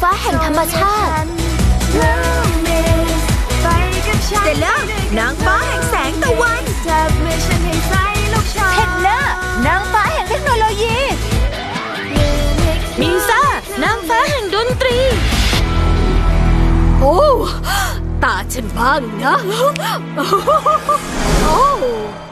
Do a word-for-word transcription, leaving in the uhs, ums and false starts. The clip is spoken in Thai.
แห่งธรรมชาติสเตลล่านางฟ้าแห่งแสงตะวันเทนเลอร์นางฟ้าแห่งเทคโนโลยีมินซ่านางฟ้าแห่งดนตรีโอ้ตาฉันบ้างนะโอ้